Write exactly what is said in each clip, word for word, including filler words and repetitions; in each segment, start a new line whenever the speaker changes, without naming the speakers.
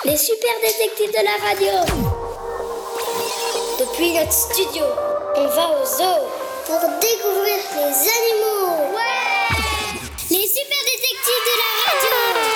Les super détectives de la radio. Depuis notre studio, on va au zoo pour découvrir les animaux. Ouais! Les super détectives de la radio.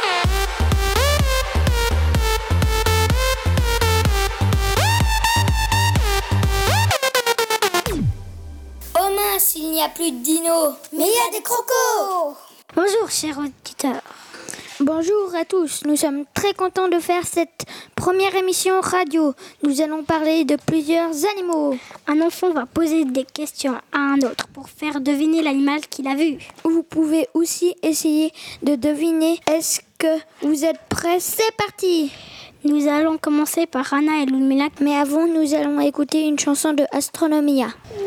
Oh mince, il n'y a plus de dinos. Mais il y a des crocos.
Bonjour chers auditeurs.
Bonjour à tous, nous sommes très contents de faire cette première émission radio. Nous allons parler de plusieurs animaux.
Un enfant va poser des questions à un autre pour faire deviner l'animal qu'il a vu.
Vous pouvez aussi essayer de deviner. Est-ce que vous êtes prêts? C'est parti!
Nous allons commencer par Anna et Ludmila.
Mais avant, nous allons écouter une chanson de Astronomia.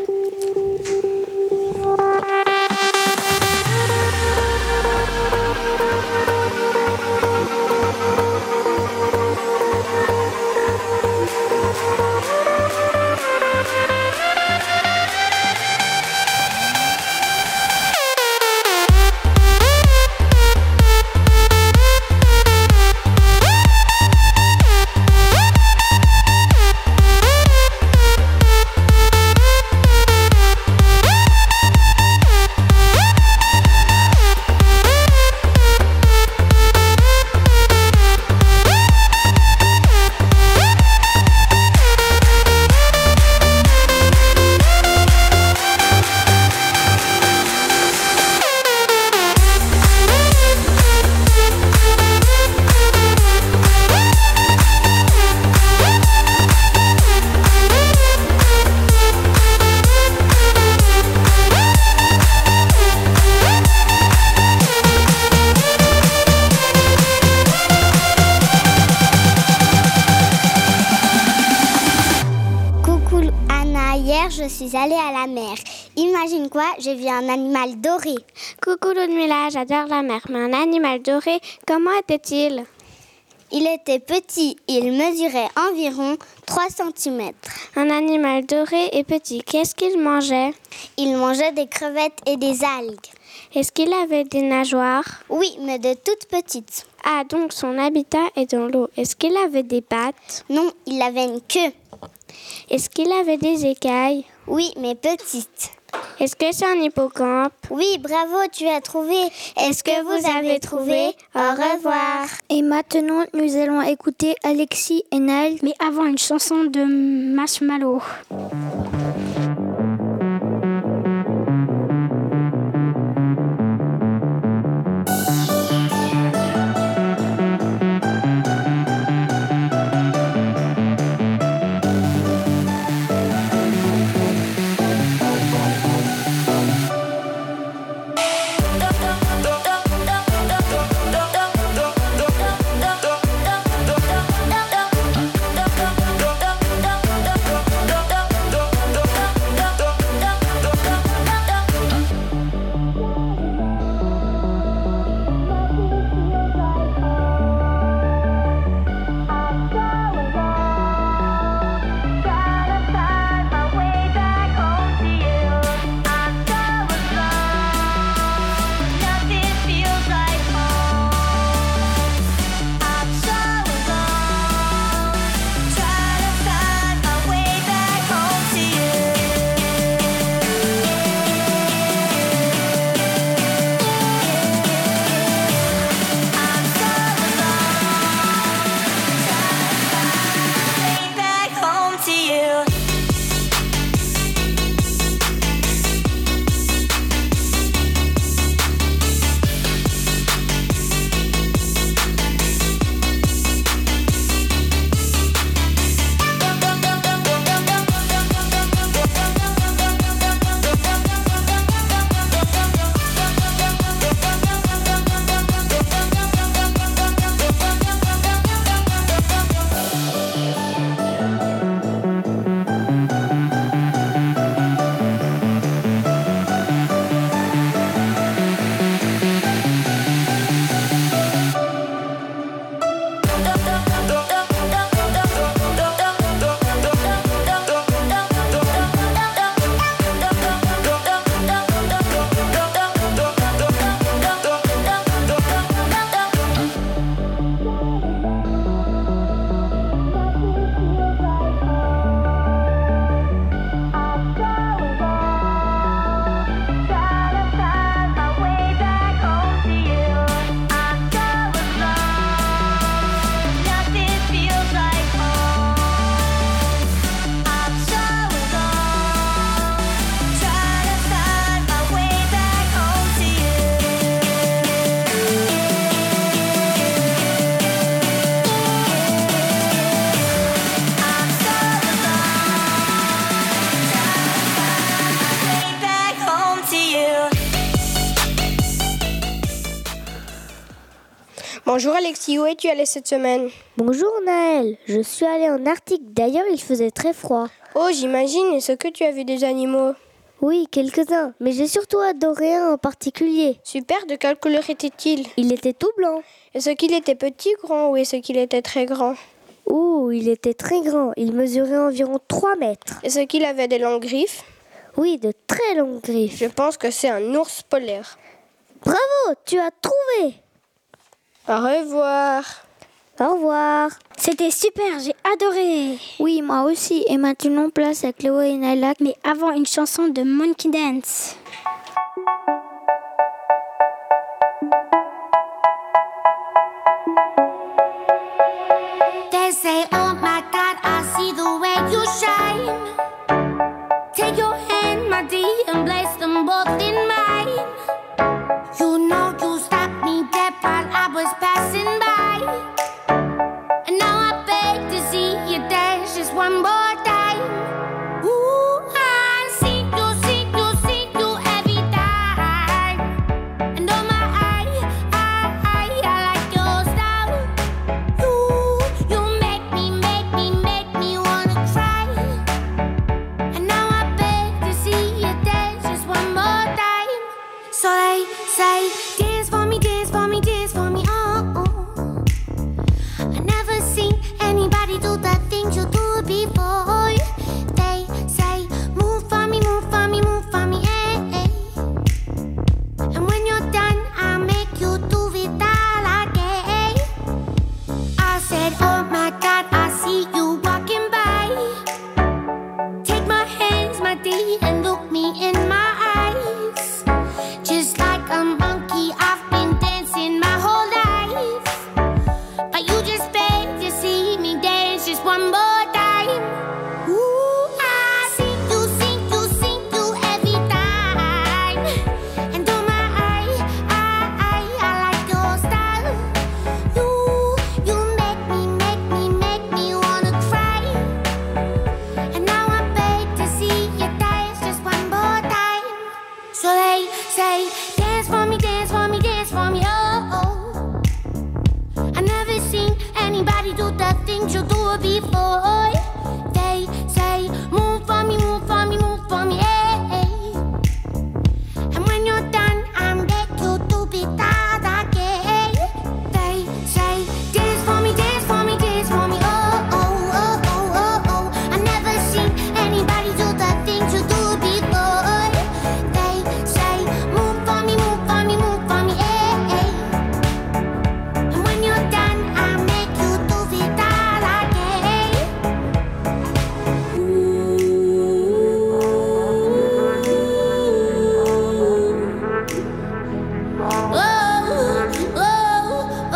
Je suis allée à la mer. Imagine quoi, j'ai vu un animal doré.
Coucou Ludmila, j'adore la mer, mais un animal doré, comment était-il?
Il était petit, il mesurait environ trois centimètres.
Un animal doré et petit, qu'est-ce qu'il mangeait?
Il mangeait des crevettes et des algues.
Est-ce qu'il avait des nageoires?
Oui, mais de toutes petites.
Ah, donc son habitat est dans l'eau. Est-ce qu'il avait des pattes?
Non, il avait une queue.
Est-ce qu'il avait des écailles?
Oui, mais petites.
Est-ce que c'est un hippocampe?
Oui, bravo, tu as trouvé. Est-ce que vous avez trouvé? Au revoir.
Et maintenant, nous allons écouter Alexis et Naël.
Mais avant, une chanson de Marshmallow.
Bonjour Alexis, où es-tu allé cette semaine?
Bonjour Naël, je suis allée en Arctique. D'ailleurs, il faisait très froid.
Oh, j'imagine. Est-ce que tu as vu des animaux?
Oui, quelques-uns, mais j'ai surtout adoré un en particulier.
Super, de quelle couleur était-il?
Il était tout blanc.
Est-ce qu'il était petit, grand ou est-ce qu'il était très grand?
Oh, il était très grand. Il mesurait environ trois mètres.
Est-ce qu'il avait des longues griffes?
Oui, de très longues griffes.
Je pense que c'est un ours polaire.
Bravo, tu as trouvé.
Au revoir.
Au revoir.
C'était super, j'ai adoré.
Oui, moi aussi. Et maintenant, place à Chloé et Naila.
Mais avant, une chanson de Monkey Dance.
They say, oh my God, I see the way you shine. Take your hand, my dear, and place them both in mine. You know you stopped me dead while I was passing by. And now I beg to see you dance just one more time. Ooh, I see you, see you, see you every time. And oh my, I, I, I, I like your style. You, you make me, make me, make me wanna cry. And now I beg to see you dance just one more time. So they say, dance for me, dance for me, dance for me, oh, oh. I never seen anybody do the things you do before. They say, move for me, move for me, move for me, eh, eh. And when you're done, I'll make you do it all again. I said, oh my God, I see you walking by. Take my hands, my dear, and look me in my eyes. Just like a monkey, I've been dancing my whole life. But you just beg to see me dance just one more time. Ooh, I see you, see you, see you every time. And oh my, I, I, I, I like your style. You, you make me, make me, make me wanna cry. And now I beg to see you dance just one more time. So they say, dance for me, dance for me, dance for me, oh, oh. I never seen anybody do the things you do before. They say, move for me, move for me, move for me, eh, eh. And when you're done, I'm back you to be that again. They say, dance for me, dance for me, dance for me, oh, oh, oh, oh, oh, oh. I never seen anybody do the things you do before. They say, move for me, move for me, move for me, eh, eh. And when you're done, I'll make you do it all again. Ooh. Oh, oh,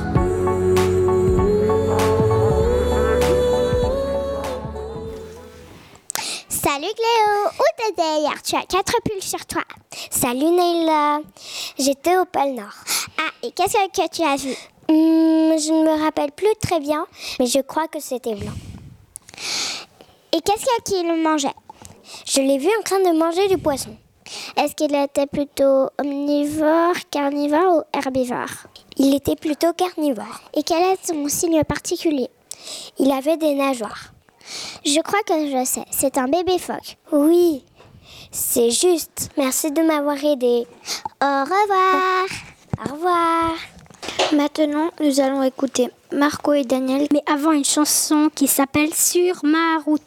Salut Cléo, où t'étais hier? Tu as quatre pulls sur toi. Salut Naila, j'étais au pôle Nord. Ah, et qu'est-ce que tu as vu? Hum, Je ne me rappelle plus très bien, mais je crois que c'était blanc. Et qu'est-ce qu'il mangeait? Je l'ai vu en train de manger du poisson. Est-ce qu'il était plutôt omnivore, carnivore ou herbivore? Il était plutôt carnivore. Et quel est son signe particulier? Il avait des nageoires. Je crois que je sais, c'est un bébé phoque. Oui, c'est juste. Merci de m'avoir aidé. Au revoir. Au revoir.
Maintenant, nous allons écouter Marco et Daniel.
Mais avant, une chanson qui s'appelle Sur ma route.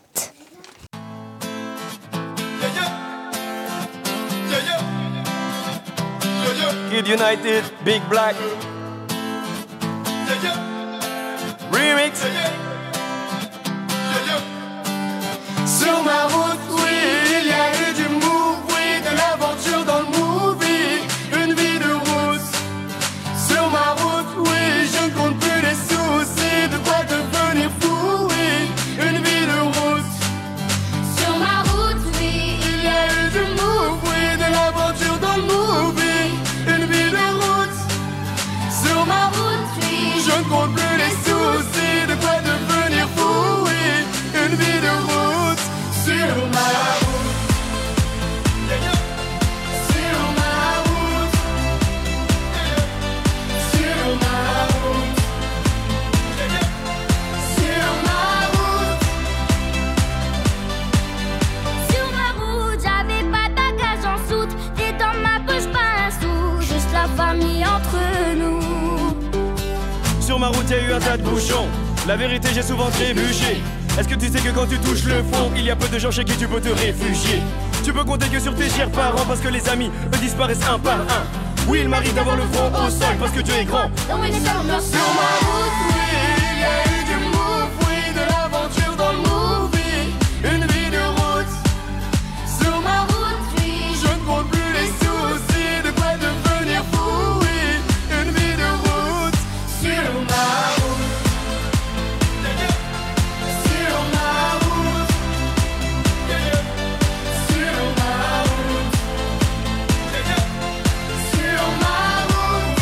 Kid United, Big Black Remix.
Sur ma route, oui, il y a eu du move, oui, de l'aventure dans le movie, une vie de route. Sur ma route, oui, je ne compte plus les soucis, de quoi devenir fou, oui, une vie de route.
Sur ma route, oui,
Il y a eu du move, oui, de l'aventure dans le movie, une vie de route. Sur ma route,
oui,
je ne compte plus les soucis, de quoi
un tas de bouchons. La vérité, j'ai souvent trébuché. Est-ce que tu sais que quand tu touches le fond, il y a peu de gens chez qui tu peux te réfugier? Tu peux compter que sur tes chers parents parce que les amis, eux, disparaissent un par un. Oui, il m'arrive d'avoir le front au sol parce que Dieu est grand.
Sur ma route, oui, il y a eu du move, oui, de l'aventure dans le movie. Une vie de route. Sur ma route, oui, je ne compte plus les soucis, de quoi devenir fou, oui. Une vie de route. Sur ma route. Sur ma route. Sur ma route. Sur ma route.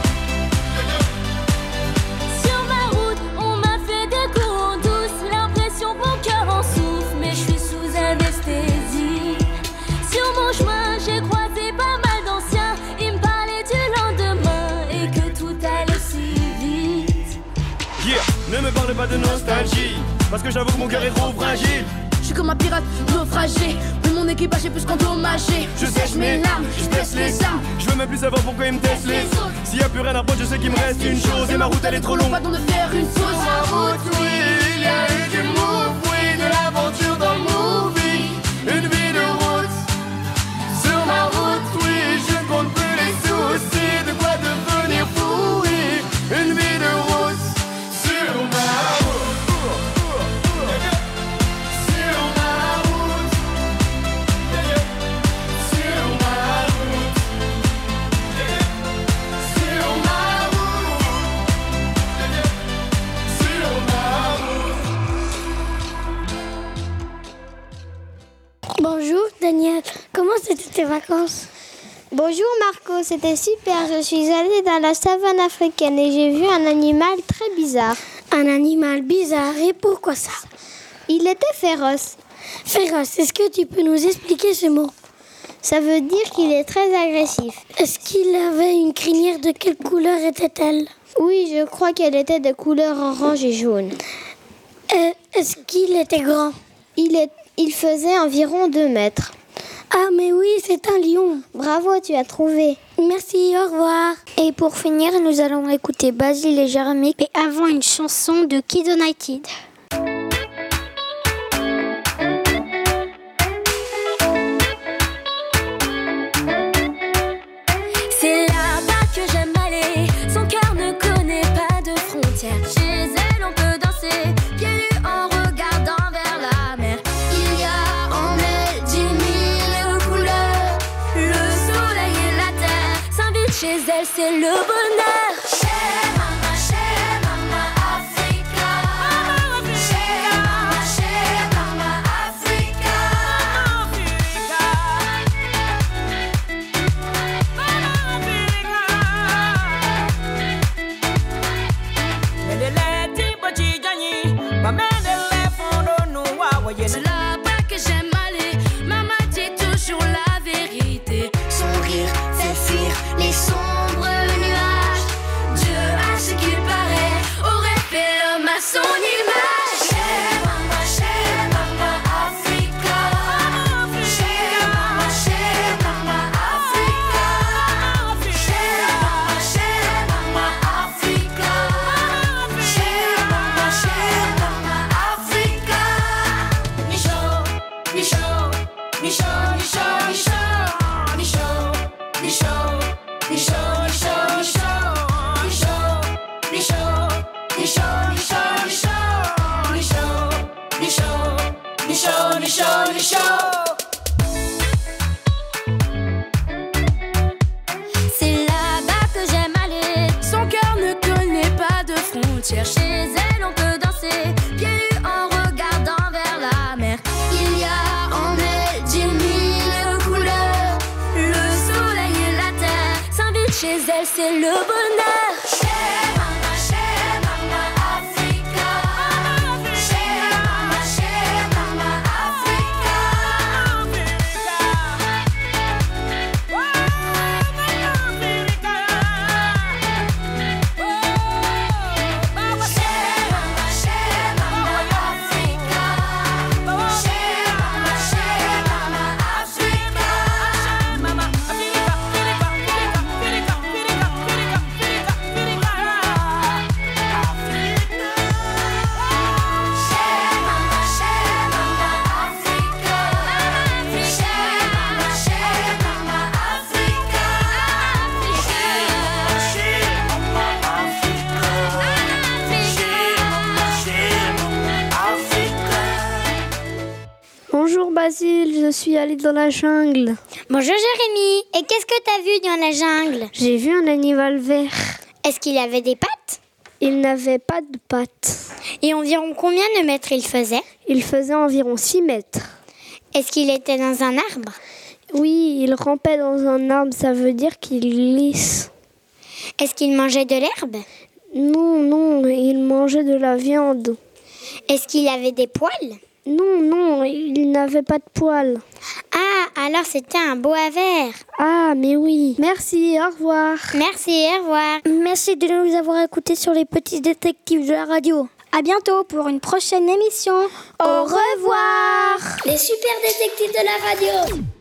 Sur ma route, on m'a fait des coups en douce, l'impression que mon cœur en souffle, mais je suis sous anesthésie. Sur mon chemin, j'ai croisé pas mal d'anciens, ils me parlaient du lendemain et que tout allait si vite.
Yeah, ne me parle pas de nostalgie, parce que j'avoue que mon cœur est trop fragile.
Je suis comme un pirate naufragé, mais mon équipage est plus qu'endommagé.
Je sèche mes larmes, je baisse les armes. Je veux même plus savoir pourquoi ils me testent les autres. S'il y a plus rien à prendre, je sais qu'il me reste une chose. Et ma route elle est trop longue.
Pas de faire une
Sur
pause.
ma route, oui, il y a eu du move, oui, de l'aventure dans le movie. Une vie de route. Sur ma route, oui, je ne compte plus les soucis, de quoi devenir fou, oui. Une vie de route. Sur ma route. Sur ma route. Sur ma route. Sur ma route. Sur ma route.
Bonjour Daniel, comment c'était tes vacances?
Bonjour Marco, c'était super. Je suis allée dans la savane africaine et j'ai vu un animal très bizarre.
Un animal bizarre, et pourquoi ça?
Il était féroce.
Féroce, est-ce que tu peux nous expliquer ce mot?
Ça veut dire qu'il est très agressif.
Est-ce qu'il avait une crinière? De quelle couleur était-elle?
Oui, je crois qu'elle était de couleur orange et jaune.
Euh, Est-ce qu'il était grand?
Il, est, il faisait environ deux mètres.
Ah mais oui, c'est un lion.
Bravo, tu as trouvé.
Merci, au revoir.
Et pour finir, nous allons écouter Basile et Jérémy.
Et avant une chanson de Kid United.
C'est là-bas que j'aime aller. Son cœur ne connaît pas de frontières. Chez elle, on peut danser, pieds nus en regardant vers la mer. Il y a en elle dix mille couleurs. Le soleil et la terre s'invitent chez elle, c'est le bonheur. Chez Mama, chez Mama Africa. Chez Mama, chez Mama Africa. C'est là-bas que j'aime aller. Maman dit toujours la vérité. Son rire fait fuir les sombres nuages. Dieu, à ce qu'il paraît, aurait fait l'homme à son image. Chez Mama, chez Mama Africa. Chez Mama, chez Mama Africa. Chez Mama, chez Mama Africa. Chez Mama, chez Mama Africa. Micho, Micho, Micho, Micho, Micho, Micho, Micho, Micho, Micho, Micho, Micho, Micho, Micho, Micho, Micho, Micho, Micho, Micho, Micho. C'est là-bas que j'aime aller. Son cœur ne connaît pas de frontières. Chez elle, on peut danser, pieds nus en regardant vers la mer. Il y a en elle dix mille couleurs. Le soleil et la terre s'invitent chez elle, c'est le bonheur. Chez Mama, chez Mama Africa. Chez Mama, chez Mama Africa. Africa.
facile, je suis allée dans la jungle.
Bonjour Jérémy, et qu'est-ce que t'as vu dans la jungle?
J'ai vu un animal vert.
Est-ce qu'il avait des pattes?
Il n'avait pas de pattes.
Et environ combien de mètres il faisait?
Il faisait environ six mètres.
Est-ce qu'il était dans un arbre?
Oui, il rampait dans un arbre, ça veut dire qu'il glisse.
Est-ce qu'il mangeait de l'herbe?
Non, non, il mangeait de la viande.
Est-ce qu'il avait des poils?
Non, non, il n'avait pas de poils.
Ah, alors c'était un boa vert.
Ah, mais oui. Merci, au revoir.
Merci, au revoir.
Merci de nous avoir écoutés sur les petits détectives de la radio.
À bientôt pour une prochaine émission.
Au revoir.
Les super détectives de la radio.